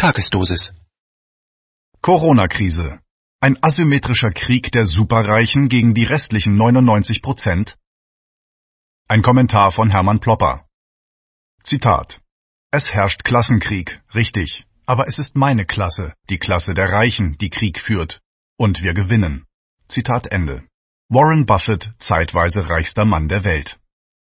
Tagesdosis. Corona-Krise. Ein asymmetrischer Krieg der Superreichen gegen die restlichen 99%? Ein Kommentar von Hermann Plopper. Zitat: Es herrscht Klassenkrieg, richtig, aber es ist meine Klasse, die Klasse der Reichen, die Krieg führt. Und wir gewinnen. Zitat Ende. Warren Buffett, zeitweise reichster Mann der Welt.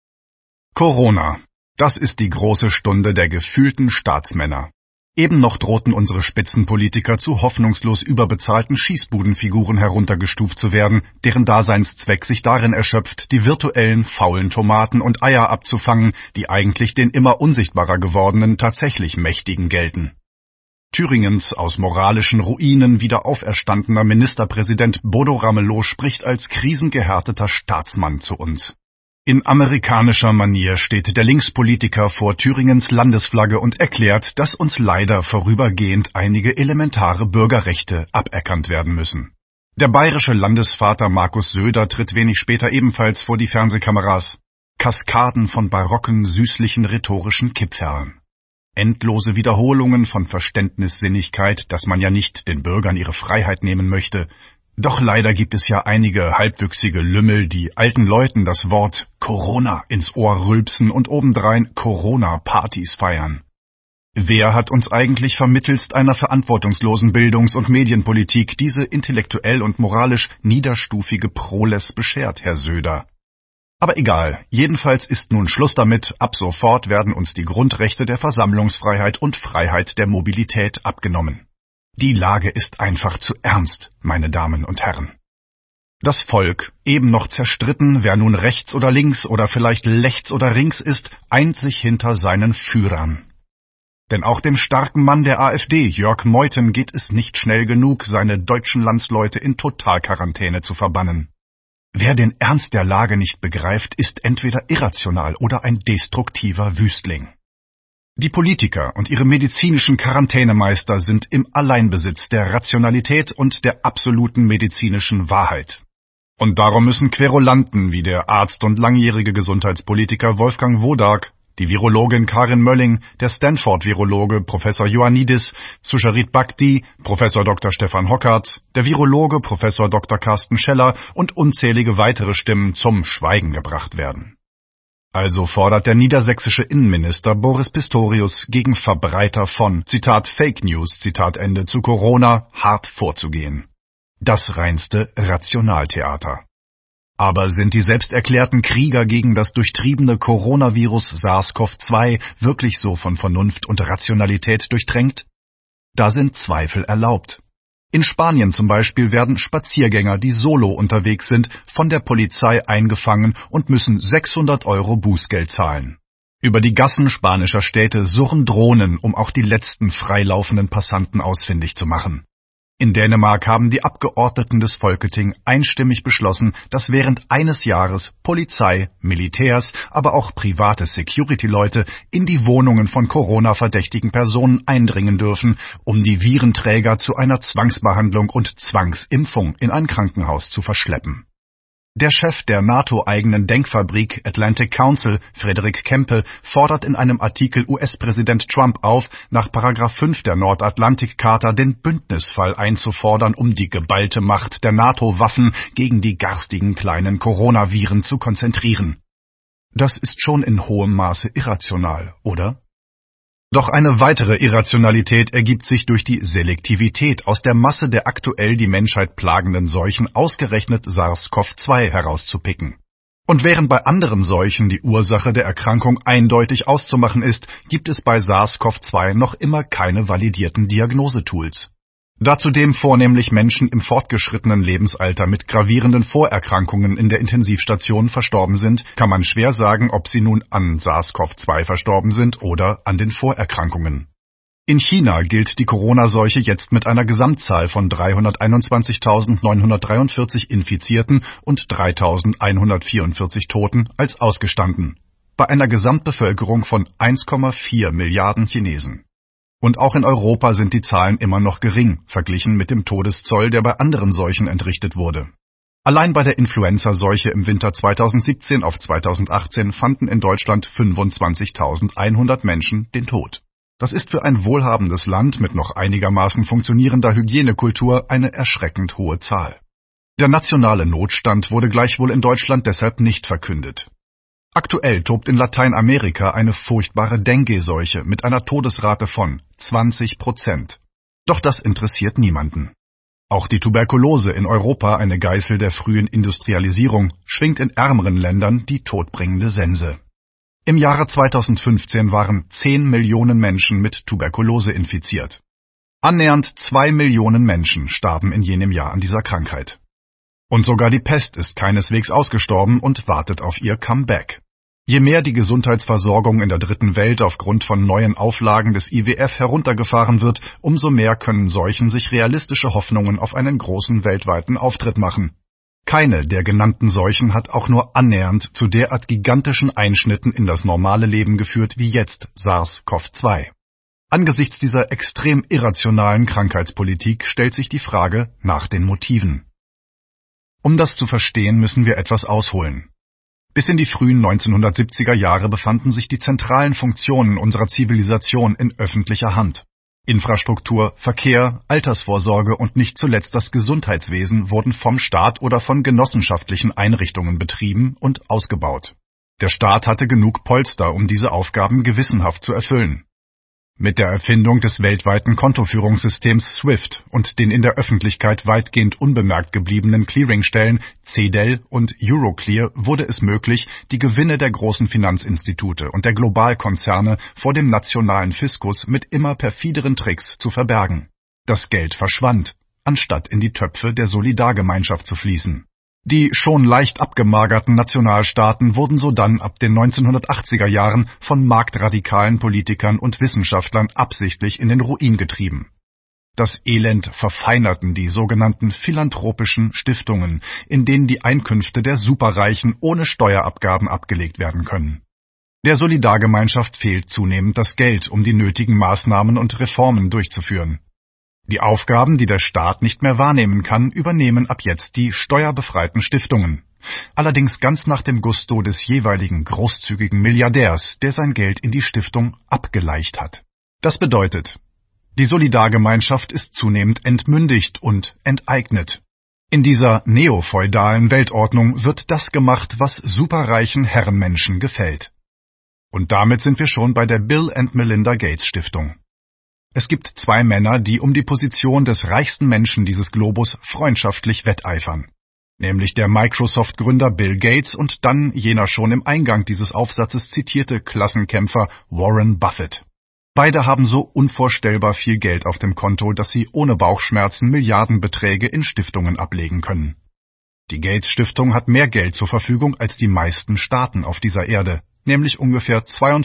Corona. Das ist die große Stunde der gefühlten Staatsmänner. Eben noch drohten unsere Spitzenpolitiker zu hoffnungslos überbezahlten Schießbudenfiguren heruntergestuft zu werden, deren Daseinszweck sich darin erschöpft, die virtuellen, faulen Tomaten und Eier abzufangen, die eigentlich den immer unsichtbarer gewordenen, tatsächlich Mächtigen gelten. Thüringens aus moralischen Ruinen wieder auferstandener Ministerpräsident Bodo Ramelow spricht als krisengehärteter Staatsmann zu uns. In amerikanischer Manier steht der Linkspolitiker vor Thüringens Landesflagge und erklärt, dass uns leider vorübergehend einige elementare Bürgerrechte aberkannt werden müssen. Der bayerische Landesvater Markus Söder tritt wenig später ebenfalls vor die Fernsehkameras. Kaskaden von barocken, süßlichen, rhetorischen Kippferlen. Endlose Wiederholungen von Verständnissinnigkeit, dass man ja nicht den Bürgern ihre Freiheit nehmen möchte. Doch leider gibt es ja einige halbwüchsige Lümmel, die alten Leuten das Wort Corona ins Ohr rülpsen und obendrein Corona-Partys feiern. Wer hat uns eigentlich vermittelst einer verantwortungslosen Bildungs- und Medienpolitik diese intellektuell und moralisch niederstufige Proles beschert, Herr Söder? Aber egal, jedenfalls ist nun Schluss damit, ab sofort werden uns die Grundrechte der Versammlungsfreiheit und Freiheit der Mobilität abgenommen. Die Lage ist einfach zu ernst, meine Damen und Herren. Das Volk, eben noch zerstritten, wer nun rechts oder links oder vielleicht lechts oder rings ist, eint sich hinter seinen Führern. Denn auch dem starken Mann der AfD, Jörg Meuthen, geht es nicht schnell genug, seine deutschen Landsleute in Totalquarantäne zu verbannen. Wer den Ernst der Lage nicht begreift, ist entweder irrational oder ein destruktiver Wüstling. Die Politiker und ihre medizinischen Quarantänemeister sind im Alleinbesitz der Rationalität und der absoluten medizinischen Wahrheit. Und darum müssen Querulanten wie der Arzt und langjährige Gesundheitspolitiker Wolfgang Wodarg, die Virologin Karin Mölling, der Stanford-Virologe Professor Ioannidis, Susharit Bhakdi, Professor Dr. Stefan Hockertz, der Virologe Professor Dr. Carsten Scheller und unzählige weitere Stimmen zum Schweigen gebracht werden. Also fordert der niedersächsische Innenminister Boris Pistorius gegen Verbreiter von, Zitat, Fake News, Zitat Ende, zu Corona hart vorzugehen. Das reinste Rationaltheater. Aber sind die selbsterklärten Krieger gegen das durchtriebene Coronavirus SARS-CoV-2 wirklich so von Vernunft und Rationalität durchtränkt? Da sind Zweifel erlaubt. In Spanien zum Beispiel werden Spaziergänger, die solo unterwegs sind, von der Polizei eingefangen und müssen 600 € Bußgeld zahlen. Über die Gassen spanischer Städte surren Drohnen, um auch die letzten freilaufenden Passanten ausfindig zu machen. In Dänemark haben die Abgeordneten des Folketing einstimmig beschlossen, dass während eines Jahres Polizei, Militärs, aber auch private Security-Leute in die Wohnungen von Corona-verdächtigen Personen eindringen dürfen, um die Virenträger zu einer Zwangsbehandlung und Zwangsimpfung in ein Krankenhaus zu verschleppen. Der Chef der NATO-eigenen Denkfabrik Atlantic Council, Frederik Kempe, fordert in einem Artikel US-Präsident Trump auf, nach § 5 der Nordatlantik-Charta den Bündnisfall einzufordern, um die geballte Macht der NATO-Waffen gegen die garstigen kleinen Coronaviren zu konzentrieren. Das ist schon in hohem Maße irrational, oder? Doch eine weitere Irrationalität ergibt sich durch die Selektivität, aus der Masse der aktuell die Menschheit plagenden Seuchen ausgerechnet SARS-CoV-2 herauszupicken. Und während bei anderen Seuchen die Ursache der Erkrankung eindeutig auszumachen ist, gibt es bei SARS-CoV-2 noch immer keine validierten Diagnosetools. Da zudem vornehmlich Menschen im fortgeschrittenen Lebensalter mit gravierenden Vorerkrankungen in der Intensivstation verstorben sind, kann man schwer sagen, ob sie nun an SARS-CoV-2 verstorben sind oder an den Vorerkrankungen. In China gilt die Corona-Seuche jetzt mit einer Gesamtzahl von 321.943 Infizierten und 3.144 Toten als ausgestanden, bei einer Gesamtbevölkerung von 1,4 Milliarden Chinesen. Und auch in Europa sind die Zahlen immer noch gering, verglichen mit dem Todeszoll, der bei anderen Seuchen entrichtet wurde. Allein bei der Influenza-Seuche im Winter 2017 auf 2018 fanden in Deutschland 25.100 Menschen den Tod. Das ist für ein wohlhabendes Land mit noch einigermaßen funktionierender Hygienekultur eine erschreckend hohe Zahl. Der nationale Notstand wurde gleichwohl in Deutschland deshalb nicht verkündet. Aktuell tobt in Lateinamerika eine furchtbare Dengue-Seuche mit einer Todesrate von 20%. Doch das interessiert niemanden. Auch die Tuberkulose in Europa, eine Geißel der frühen Industrialisierung, schwingt in ärmeren Ländern die todbringende Sense. Im Jahre 2015 waren 10 Millionen Menschen mit Tuberkulose infiziert. Annähernd 2 Millionen Menschen starben in jenem Jahr an dieser Krankheit. Und sogar die Pest ist keineswegs ausgestorben und wartet auf ihr Comeback. Je mehr die Gesundheitsversorgung in der Dritten Welt aufgrund von neuen Auflagen des IWF heruntergefahren wird, umso mehr können Seuchen sich realistische Hoffnungen auf einen großen weltweiten Auftritt machen. Keine der genannten Seuchen hat auch nur annähernd zu derart gigantischen Einschnitten in das normale Leben geführt wie jetzt SARS-CoV-2. Angesichts dieser extrem irrationalen Krankheitspolitik stellt sich die Frage nach den Motiven. Um das zu verstehen, müssen wir etwas ausholen. Bis in die frühen 1970er Jahre befanden sich die zentralen Funktionen unserer Zivilisation in öffentlicher Hand. Infrastruktur, Verkehr, Altersvorsorge und nicht zuletzt das Gesundheitswesen wurden vom Staat oder von genossenschaftlichen Einrichtungen betrieben und ausgebaut. Der Staat hatte genug Polster, um diese Aufgaben gewissenhaft zu erfüllen. Mit der Erfindung des weltweiten Kontoführungssystems SWIFT und den in der Öffentlichkeit weitgehend unbemerkt gebliebenen Clearingstellen CEDEL und Euroclear wurde es möglich, die Gewinne der großen Finanzinstitute und der Globalkonzerne vor dem nationalen Fiskus mit immer perfideren Tricks zu verbergen. Das Geld verschwand, anstatt in die Töpfe der Solidargemeinschaft zu fließen. Die schon leicht abgemagerten Nationalstaaten wurden sodann ab den 1980er Jahren von marktradikalen Politikern und Wissenschaftlern absichtlich in den Ruin getrieben. Das Elend verfeinerten die sogenannten philanthropischen Stiftungen, in denen die Einkünfte der Superreichen ohne Steuerabgaben abgelegt werden können. Der Solidargemeinschaft fehlt zunehmend das Geld, um die nötigen Maßnahmen und Reformen durchzuführen. Die Aufgaben, die der Staat nicht mehr wahrnehmen kann, übernehmen ab jetzt die steuerbefreiten Stiftungen. Allerdings ganz nach dem Gusto des jeweiligen großzügigen Milliardärs, der sein Geld in die Stiftung abgeleicht hat. Das bedeutet, die Solidargemeinschaft ist zunehmend entmündigt und enteignet. In dieser neofeudalen Weltordnung wird das gemacht, was superreichen Herrenmenschen gefällt. Und damit sind wir schon bei der Bill and Melinda Gates Stiftung. Es gibt zwei Männer, die um die Position des reichsten Menschen dieses Globus freundschaftlich wetteifern. Nämlich der Microsoft-Gründer Bill Gates und dann jener schon im Eingang dieses Aufsatzes zitierte Klassenkämpfer Warren Buffett. Beide haben so unvorstellbar viel Geld auf dem Konto, dass sie ohne Bauchschmerzen Milliardenbeträge in Stiftungen ablegen können. Die Gates-Stiftung hat mehr Geld zur Verfügung als die meisten Staaten auf dieser Erde, nämlich ungefähr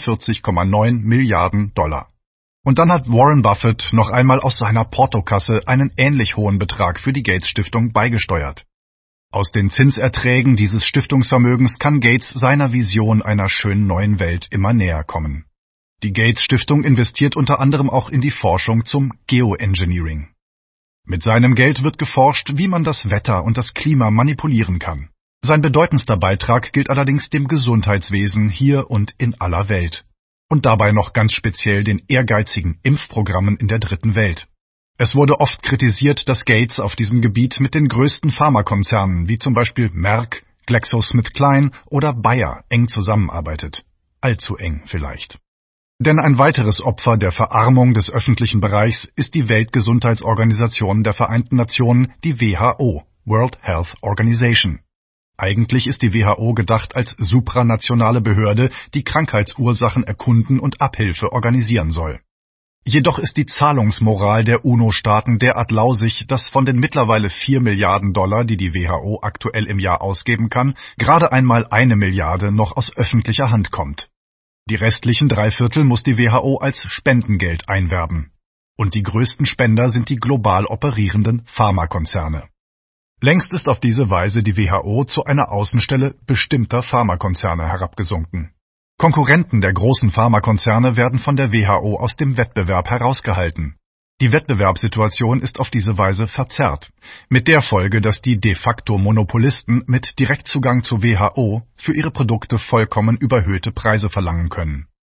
42,9 Milliarden $. Und dann hat Warren Buffett noch einmal aus seiner Portokasse einen ähnlich hohen Betrag für die Gates-Stiftung beigesteuert. Aus den Zinserträgen dieses Stiftungsvermögens kann Gates seiner Vision einer schönen neuen Welt immer näher kommen. Die Gates-Stiftung investiert unter anderem auch in die Forschung zum Geoengineering. Mit seinem Geld wird geforscht, wie man das Wetter und das Klima manipulieren kann. Sein bedeutendster Beitrag gilt allerdings dem Gesundheitswesen hier und in aller Welt. Und dabei noch ganz speziell den ehrgeizigen Impfprogrammen in der Dritten Welt. Es wurde oft kritisiert, dass Gates auf diesem Gebiet mit den größten Pharmakonzernen wie zum Beispiel Merck, GlaxoSmithKline oder Bayer eng zusammenarbeitet. Allzu eng vielleicht. Denn ein weiteres Opfer der Verarmung des öffentlichen Bereichs ist die Weltgesundheitsorganisation der Vereinten Nationen, die WHO, World Health Organization. Eigentlich ist die WHO gedacht als supranationale Behörde, die Krankheitsursachen erkunden und Abhilfe organisieren soll. Jedoch ist die Zahlungsmoral der UNO-Staaten derart lausig, dass von den mittlerweile 4 Milliarden $, die die WHO aktuell im Jahr ausgeben kann, gerade einmal 1 Milliarde noch aus öffentlicher Hand kommt. Die restlichen 3/4 muss die WHO als Spendengeld einwerben. Und die größten Spender sind die global operierenden Pharmakonzerne. Längst ist auf diese Weise die WHO zu einer Außenstelle bestimmter Pharmakonzerne herabgesunken. Konkurrenten der großen Pharmakonzerne werden von der WHO aus dem Wettbewerb herausgehalten. Die Wettbewerbssituation ist auf diese Weise verzerrt, mit der Folge, dass die de facto Monopolisten mit Direktzugang zur WHO für ihre Produkte vollkommen überhöhte Preise verlangen können.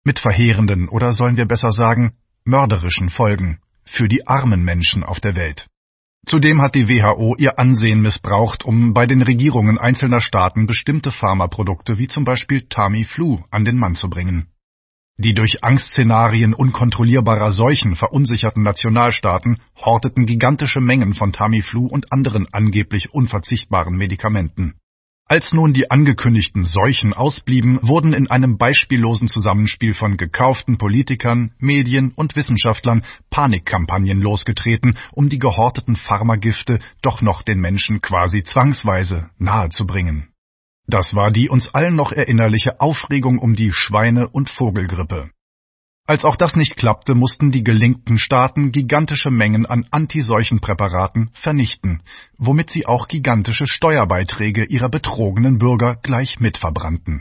mit verheerenden oder sollen wir besser sagen, mörderischen Folgen für die armen Menschen auf der Welt. Zudem hat die WHO ihr Ansehen missbraucht, um bei den Regierungen einzelner Staaten bestimmte Pharmaprodukte wie zum Beispiel Tamiflu an den Mann zu bringen. Die durch Angstszenarien unkontrollierbarer Seuchen verunsicherten Nationalstaaten horteten gigantische Mengen von Tamiflu und anderen angeblich unverzichtbaren Medikamenten. Als nun die angekündigten Seuchen ausblieben, wurden in einem beispiellosen Zusammenspiel von gekauften Politikern, Medien und Wissenschaftlern Panikkampagnen losgetreten, um die gehorteten Pharmagifte doch noch den Menschen quasi zwangsweise nahezubringen. Das war die uns allen noch erinnerliche Aufregung um die Schweine- und Vogelgrippe. Als auch das nicht klappte, mussten die gelinkten Staaten gigantische Mengen an Antiseuchenpräparaten vernichten, womit sie auch gigantische Steuerbeiträge ihrer betrogenen Bürger gleich mitverbrannten.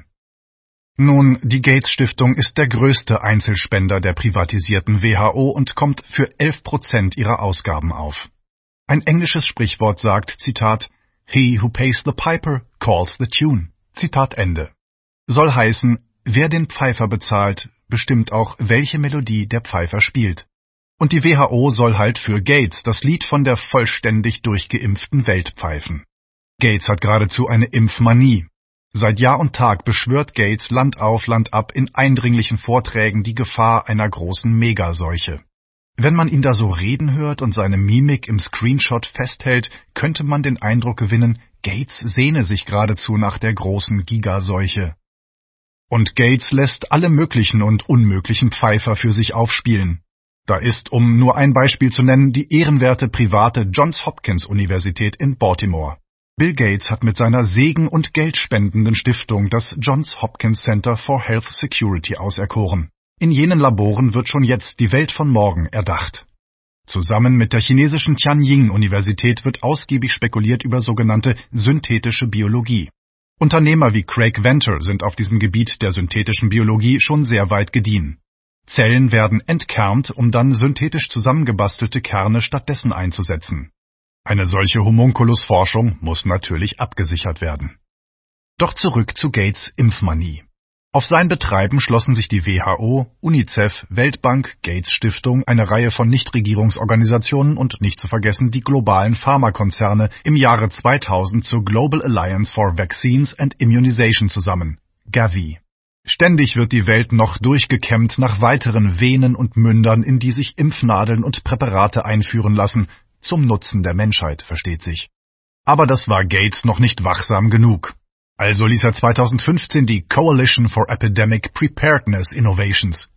Nun, die Gates-Stiftung ist der größte Einzelspender der privatisierten WHO und kommt für 11% ihrer Ausgaben auf. Ein englisches Sprichwort sagt, Zitat, "He who pays the piper calls the tune." Zitat Ende. Soll heißen, wer den Pfeifer bezahlt, bestimmt auch, welche Melodie der Pfeifer spielt. Und die WHO soll halt für Gates das Lied von der vollständig durchgeimpften Welt pfeifen. Gates hat geradezu eine Impfmanie. Seit Jahr und Tag beschwört Gates Land auf, Land ab in eindringlichen Vorträgen die Gefahr einer großen Megaseuche. Wenn man ihn da so reden hört und seine Mimik im Screenshot festhält, könnte man den Eindruck gewinnen, Gates sehne sich geradezu nach der großen Gigaseuche. Und Gates lässt alle möglichen und unmöglichen Pfeifer für sich aufspielen. Da ist, um nur ein Beispiel zu nennen, die ehrenwerte private Johns Hopkins Universität in Baltimore. Bill Gates hat mit seiner segen- und geldspendenden Stiftung das Johns Hopkins Center for Health Security auserkoren. In jenen Laboren wird schon jetzt die Welt von morgen erdacht. Zusammen mit der chinesischen Tianjin-Universität wird ausgiebig spekuliert über sogenannte synthetische Biologie. Unternehmer wie Craig Venter sind auf diesem Gebiet der synthetischen Biologie schon sehr weit gediehen. Zellen werden entkernt, um dann synthetisch zusammengebastelte Kerne stattdessen einzusetzen. Eine solche Homunculus-Forschung muss natürlich abgesichert werden. Doch zurück zu Gates' Impfmanie. Auf sein Betreiben schlossen sich die WHO, UNICEF, Weltbank, Gates-Stiftung, eine Reihe von Nichtregierungsorganisationen und nicht zu vergessen die globalen Pharmakonzerne im Jahre 2000 zur Global Alliance for Vaccines and Immunization zusammen, Gavi. Ständig wird die Welt noch durchgekämmt nach weiteren Venen und Mündern, in die sich Impfnadeln und Präparate einführen lassen, zum Nutzen der Menschheit, versteht sich. Aber das war Gates noch nicht wachsam genug. Also ließ er 2015 die Coalition for Epidemic Preparedness Innovations,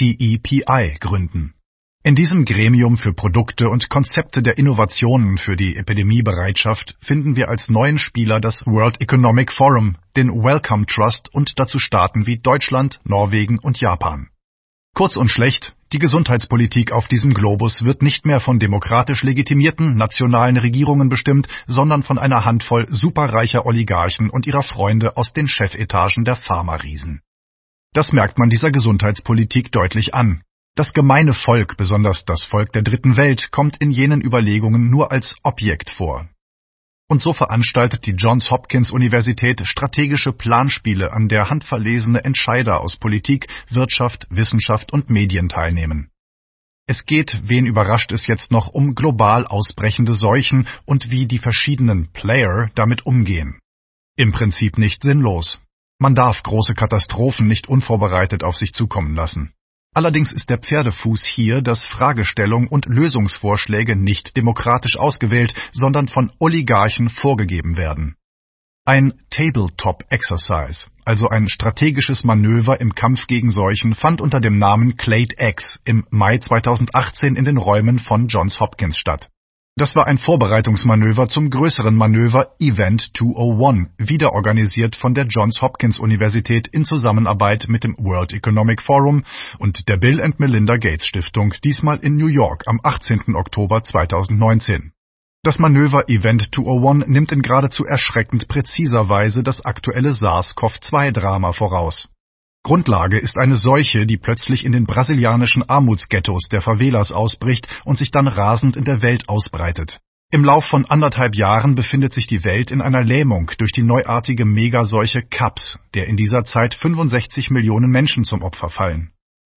CEPI, gründen. In diesem Gremium für Produkte und Konzepte der Innovationen für die Epidemiebereitschaft finden wir als neuen Spieler das World Economic Forum, den Wellcome Trust und dazu Staaten wie Deutschland, Norwegen und Japan. Kurz und schlecht, die Gesundheitspolitik auf diesem Globus wird nicht mehr von demokratisch legitimierten nationalen Regierungen bestimmt, sondern von einer Handvoll superreicher Oligarchen und ihrer Freunde aus den Chefetagen der Pharma-Riesen. Das merkt man dieser Gesundheitspolitik deutlich an. Das gemeine Volk, besonders das Volk der Dritten Welt, kommt in jenen Überlegungen nur als Objekt vor. Und so veranstaltet die Johns Hopkins Universität strategische Planspiele, an der handverlesene Entscheider aus Politik, Wirtschaft, Wissenschaft und Medien teilnehmen. Es geht, wen überrascht es jetzt noch, um global ausbrechende Seuchen und wie die verschiedenen Player damit umgehen. Im Prinzip nicht sinnlos. Man darf große Katastrophen nicht unvorbereitet auf sich zukommen lassen. Allerdings ist der Pferdefuß hier, dass Fragestellung und Lösungsvorschläge nicht demokratisch ausgewählt, sondern von Oligarchen vorgegeben werden. Ein Tabletop-Exercise, also ein strategisches Manöver im Kampf gegen Seuchen, fand unter dem Namen Clade X im Mai 2018 in den Räumen von Johns Hopkins statt. Das war ein Vorbereitungsmanöver zum größeren Manöver Event 201, wieder organisiert von der Johns Hopkins Universität in Zusammenarbeit mit dem World Economic Forum und der Bill and Melinda Gates Stiftung, diesmal in New York am 18. Oktober 2019. Das Manöver Event 201 nimmt in geradezu erschreckend präziser Weise das aktuelle SARS-CoV-2-Drama voraus. Grundlage ist eine Seuche, die plötzlich in den brasilianischen Armutsghettos der Favelas ausbricht und sich dann rasend in der Welt ausbreitet. Im Lauf von 1,5 Jahren befindet sich die Welt in einer Lähmung durch die neuartige Megaseuche CAPS, der in dieser Zeit 65 Millionen Menschen zum Opfer fallen.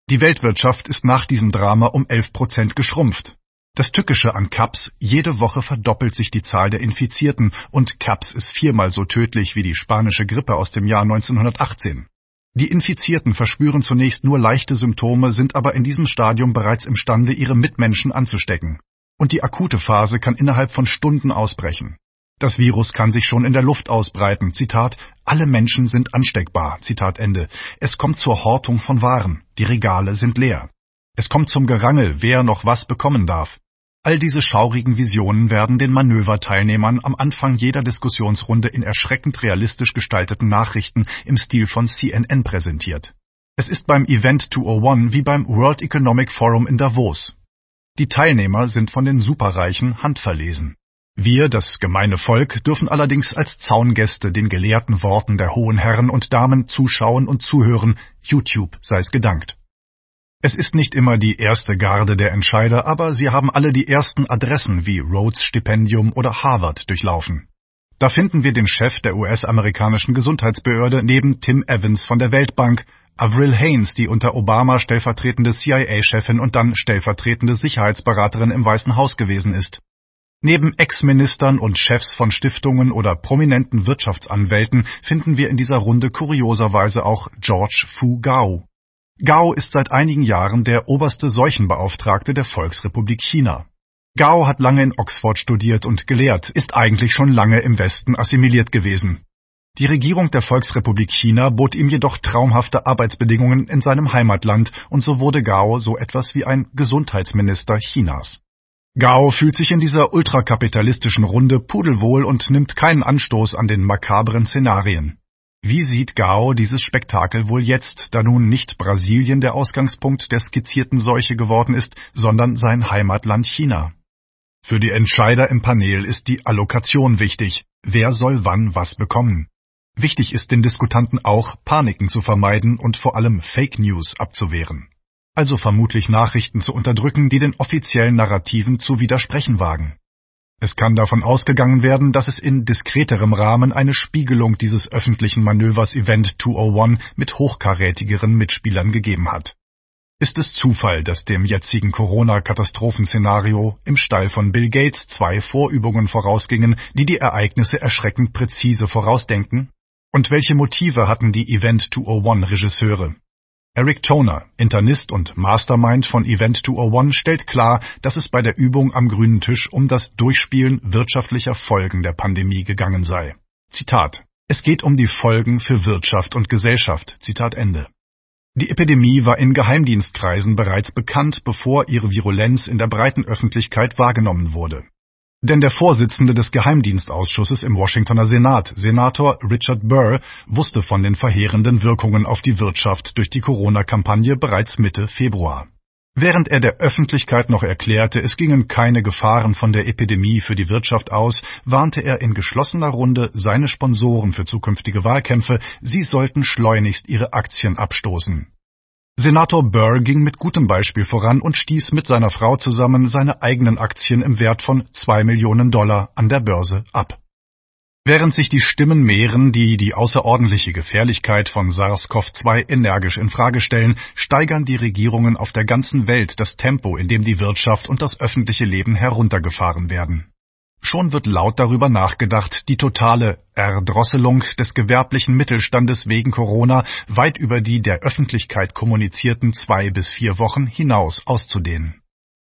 Die Weltwirtschaft ist nach diesem Drama um 11% geschrumpft. Das Tückische an CAPS: jede Woche verdoppelt sich die Zahl der Infizierten und CAPS ist 4-mal so tödlich wie die spanische Grippe aus dem Jahr 1918. Die Infizierten verspüren zunächst nur leichte Symptome, sind aber in diesem Stadium bereits imstande, ihre Mitmenschen anzustecken. Und die akute Phase kann innerhalb von Stunden ausbrechen. Das Virus kann sich schon in der Luft ausbreiten. Zitat: Alle Menschen sind ansteckbar. Zitat Ende. Es kommt zur Hortung von Waren. Die Regale sind leer. Es kommt zum Gerangel, wer noch was bekommen darf. All diese schaurigen Visionen werden den Manöverteilnehmern am Anfang jeder Diskussionsrunde in erschreckend realistisch gestalteten Nachrichten im Stil von CNN präsentiert. Es ist beim Event 201 wie beim World Economic Forum in Davos. Die Teilnehmer sind von den Superreichen handverlesen. Wir, das gemeine Volk, dürfen allerdings als Zaungäste den gelehrten Worten der hohen Herren und Damen zuschauen und zuhören. YouTube sei es gedankt. Es ist nicht immer die erste Garde der Entscheider, aber sie haben alle die ersten Adressen wie Rhodes-Stipendium oder Harvard durchlaufen. Da finden wir den Chef der US-amerikanischen Gesundheitsbehörde neben Tim Evans von der Weltbank, Avril Haines, die unter Obama stellvertretende CIA-Chefin und dann stellvertretende Sicherheitsberaterin im Weißen Haus gewesen ist. Neben Ex-Ministern und Chefs von Stiftungen oder prominenten Wirtschaftsanwälten finden wir in dieser Runde kurioserweise auch George Fu Gao. Gao ist seit einigen Jahren der oberste Seuchenbeauftragte der Volksrepublik China. Gao hat lange in Oxford studiert und gelehrt, ist eigentlich schon lange im Westen assimiliert gewesen. Die Regierung der Volksrepublik China bot ihm jedoch traumhafte Arbeitsbedingungen in seinem Heimatland und so wurde Gao so etwas wie ein Gesundheitsminister Chinas. Gao fühlt sich in dieser ultrakapitalistischen Runde pudelwohl und nimmt keinen Anstoß an den makabren Szenarien. Wie sieht Gao dieses Spektakel wohl jetzt, da nun nicht Brasilien der Ausgangspunkt der skizzierten Seuche geworden ist, sondern sein Heimatland China? Für die Entscheider im Panel ist die Allokation wichtig. Wer soll wann was bekommen? Wichtig ist den Diskutanten auch, Paniken zu vermeiden und vor allem Fake News abzuwehren. Also vermutlich Nachrichten zu unterdrücken, die den offiziellen Narrativen zu widersprechen wagen. Es kann davon ausgegangen werden, dass es in diskreterem Rahmen eine Spiegelung dieses öffentlichen Manövers Event 201 mit hochkarätigeren Mitspielern gegeben hat. Ist es Zufall, dass dem jetzigen Corona-Katastrophenszenario im Stall von Bill Gates 2 Vorübungen vorausgingen, die die Ereignisse erschreckend präzise vorausdenken? Und welche Motive hatten die Event 201-Regisseure? Eric Toner, Internist und Mastermind von Event 201, stellt klar, dass es bei der Übung am grünen Tisch um das Durchspielen wirtschaftlicher Folgen der Pandemie gegangen sei. Zitat: Es geht um die Folgen für Wirtschaft und Gesellschaft. Zitat Ende. Die Epidemie war in Geheimdienstkreisen bereits bekannt, bevor ihre Virulenz in der breiten Öffentlichkeit wahrgenommen wurde. Denn der Vorsitzende des Geheimdienstausschusses im Washingtoner Senat, Senator Richard Burr, wusste von den verheerenden Wirkungen auf die Wirtschaft durch die Corona-Kampagne bereits Mitte Februar. Während er der Öffentlichkeit noch erklärte, es gingen keine Gefahren von der Epidemie für die Wirtschaft aus, warnte er in geschlossener Runde seine Sponsoren für zukünftige Wahlkämpfe, sie sollten schleunigst ihre Aktien abstoßen. Senator Burr ging mit gutem Beispiel voran und stieß mit seiner Frau zusammen seine eigenen Aktien im Wert von $2 Millionen an der Börse ab. Während sich die Stimmen mehren, die die außerordentliche Gefährlichkeit von SARS-CoV-2 energisch in Frage stellen, steigern die Regierungen auf der ganzen Welt das Tempo, in dem die Wirtschaft und das öffentliche Leben heruntergefahren werden. Schon wird laut darüber nachgedacht, die totale Erdrosselung des gewerblichen Mittelstandes wegen Corona weit über die der Öffentlichkeit kommunizierten 2 bis 4 Wochen hinaus auszudehnen.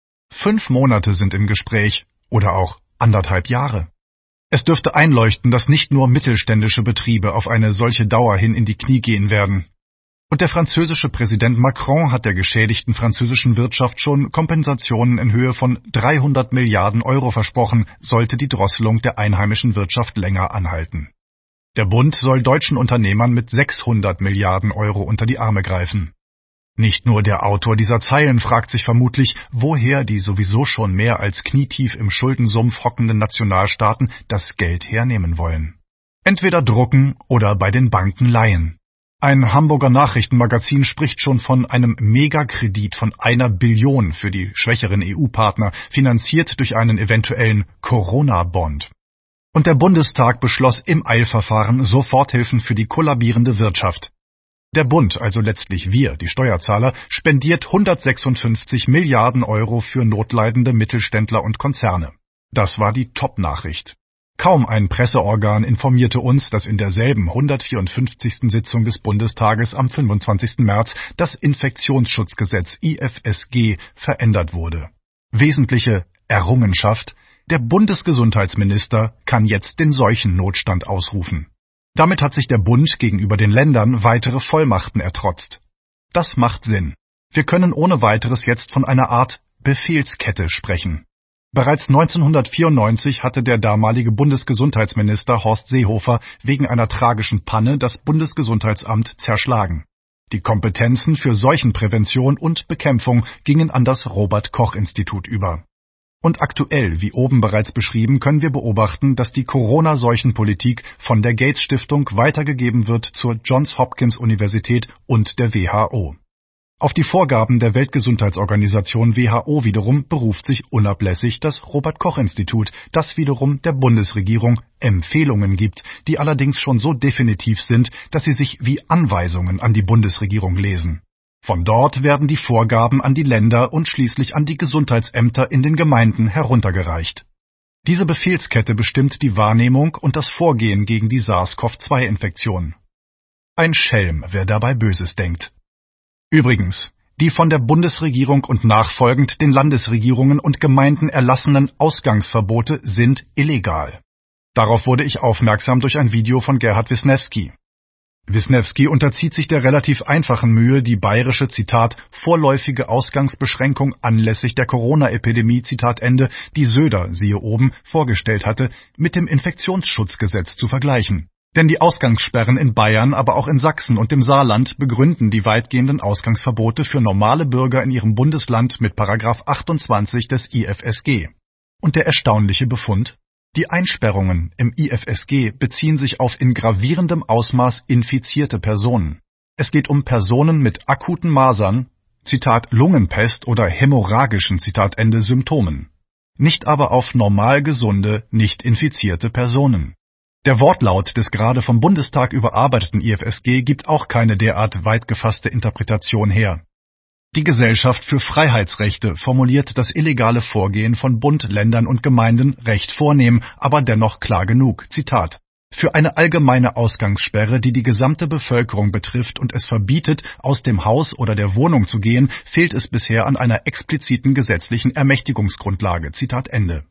5 Monate sind im Gespräch oder auch 1,5 Jahre. Es dürfte einleuchten, dass nicht nur mittelständische Betriebe auf eine solche Dauer hin in die Knie gehen werden. Und der französische Präsident Macron hat der geschädigten französischen Wirtschaft schon Kompensationen in Höhe von 300 Milliarden Euro versprochen, sollte die Drosselung der einheimischen Wirtschaft länger anhalten. Der Bund soll deutschen Unternehmern mit 600 Milliarden Euro unter die Arme greifen. Nicht nur der Autor dieser Zeilen fragt sich vermutlich, woher die sowieso schon mehr als knietief im Schuldensumpf hockenden Nationalstaaten das Geld hernehmen wollen. Entweder drucken oder bei den Banken leihen. Ein Hamburger Nachrichtenmagazin spricht schon von einem Megakredit von 1 Billion für die schwächeren EU-Partner, finanziert durch einen eventuellen Corona-Bond. Und der Bundestag beschloss im Eilverfahren Soforthilfen für die kollabierende Wirtschaft. Der Bund, also letztlich wir, die Steuerzahler, spendiert 156 Milliarden Euro für notleidende Mittelständler und Konzerne. Das war die Top-Nachricht. Kaum ein Presseorgan informierte uns, dass in derselben 154. Sitzung des Bundestages am 25. März das Infektionsschutzgesetz IFSG verändert wurde. Wesentliche Errungenschaft: Der Bundesgesundheitsminister kann jetzt den Seuchennotstand ausrufen. Damit hat sich der Bund gegenüber den Ländern weitere Vollmachten ertrotzt. Das macht Sinn. Wir können ohne weiteres jetzt von einer Art Befehlskette sprechen. Bereits 1994 hatte der damalige Bundesgesundheitsminister Horst Seehofer wegen einer tragischen Panne das Bundesgesundheitsamt zerschlagen. Die Kompetenzen für Seuchenprävention und Bekämpfung gingen an das Robert-Koch-Institut über. Und aktuell, wie oben bereits beschrieben, können wir beobachten, dass die Corona-Seuchenpolitik von der Gates-Stiftung weitergegeben wird zur Johns-Hopkins-Universität und der WHO. Auf die Vorgaben der Weltgesundheitsorganisation WHO wiederum beruft sich unablässig das Robert-Koch-Institut, das wiederum der Bundesregierung Empfehlungen gibt, die allerdings schon so definitiv sind, dass sie sich wie Anweisungen an die Bundesregierung lesen. Von dort werden die Vorgaben an die Länder und schließlich an die Gesundheitsämter in den Gemeinden heruntergereicht. Diese Befehlskette bestimmt die Wahrnehmung und das Vorgehen gegen die SARS-CoV-2-Infektion. Ein Schelm, wer dabei Böses denkt. Übrigens, die von der Bundesregierung und nachfolgend den Landesregierungen und Gemeinden erlassenen Ausgangsverbote sind illegal. Darauf wurde ich aufmerksam durch ein Video von Gerhard Wisniewski. Wisniewski unterzieht sich der relativ einfachen Mühe, die bayerische, Zitat, vorläufige Ausgangsbeschränkung anlässlich der Corona-Epidemie, Zitat Ende, die Söder, siehe oben, vorgestellt hatte, mit dem Infektionsschutzgesetz zu vergleichen. Denn die Ausgangssperren in Bayern, aber auch in Sachsen und im Saarland begründen die weitgehenden Ausgangsverbote für normale Bürger in ihrem Bundesland mit § 28 des IFSG. Und der erstaunliche Befund: Die Einsperrungen im IFSG beziehen sich auf in gravierendem Ausmaß infizierte Personen. Es geht um Personen mit akuten Masern, Zitat Lungenpest oder hämorrhagischen, Zitat Ende, Symptomen. Nicht aber auf normal gesunde, nicht infizierte Personen. Der Wortlaut des gerade vom Bundestag überarbeiteten IFSG gibt auch keine derart weit gefasste Interpretation her. Die Gesellschaft für Freiheitsrechte formuliert das illegale Vorgehen von Bund, Ländern und Gemeinden recht vornehm, aber dennoch klar genug. Zitat: Für eine allgemeine Ausgangssperre, die die gesamte Bevölkerung betrifft und es verbietet, aus dem Haus oder der Wohnung zu gehen, fehlt es bisher an einer expliziten gesetzlichen Ermächtigungsgrundlage. Zitat Ende.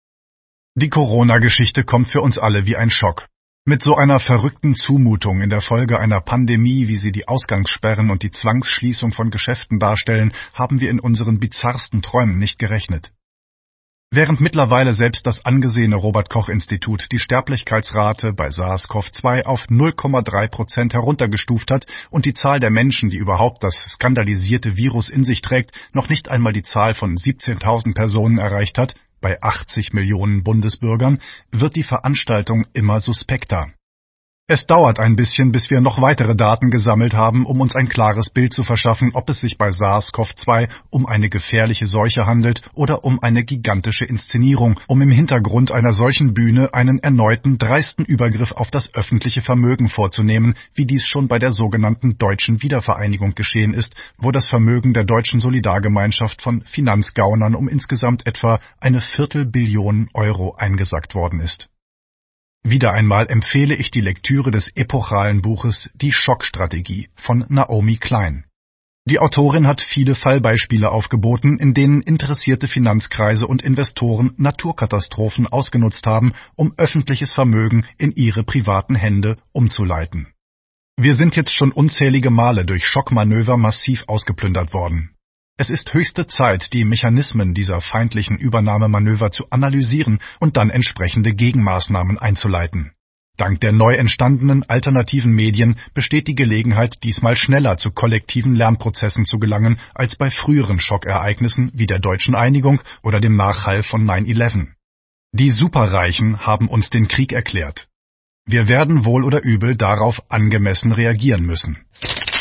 Die Corona-Geschichte kommt für uns alle wie ein Schock. Mit so einer verrückten Zumutung in der Folge einer Pandemie, wie sie die Ausgangssperren und die Zwangsschließung von Geschäften darstellen, haben wir in unseren bizarrsten Träumen nicht gerechnet. Während mittlerweile selbst das angesehene Robert-Koch-Institut die Sterblichkeitsrate bei SARS-CoV-2 auf 0,3% heruntergestuft hat und die Zahl der Menschen, die überhaupt das skandalisierte Virus in sich trägt, noch nicht einmal die Zahl von 17.000 Personen erreicht hat, bei 80 Millionen Bundesbürgern, wird die Veranstaltung immer suspekter. Es dauert ein bisschen, bis wir noch weitere Daten gesammelt haben, um uns ein klares Bild zu verschaffen, ob es sich bei SARS-CoV-2 um eine gefährliche Seuche handelt oder um eine gigantische Inszenierung, um im Hintergrund einer solchen Bühne einen erneuten, dreisten Übergriff auf das öffentliche Vermögen vorzunehmen, wie dies schon bei der sogenannten Deutschen Wiedervereinigung geschehen ist, wo das Vermögen der Deutschen Solidargemeinschaft von Finanzgaunern um insgesamt etwa eine Viertelbillion Euro eingesackt worden ist. Wieder einmal empfehle ich die Lektüre des epochalen Buches Die Schockstrategie von Naomi Klein. Die Autorin hat viele Fallbeispiele aufgeboten, in denen interessierte Finanzkreise und Investoren Naturkatastrophen ausgenutzt haben, um öffentliches Vermögen in ihre privaten Hände umzuleiten. Wir sind jetzt schon unzählige Male durch Schockmanöver massiv ausgeplündert worden. Es ist höchste Zeit, die Mechanismen dieser feindlichen Übernahmemanöver zu analysieren und dann entsprechende Gegenmaßnahmen einzuleiten. Dank der neu entstandenen alternativen Medien besteht die Gelegenheit, diesmal schneller zu kollektiven Lernprozessen zu gelangen als bei früheren Schockereignissen wie der Deutschen Einigung oder dem Nachhall von 9/11. Die Superreichen haben uns den Krieg erklärt. Wir werden wohl oder übel darauf angemessen reagieren müssen.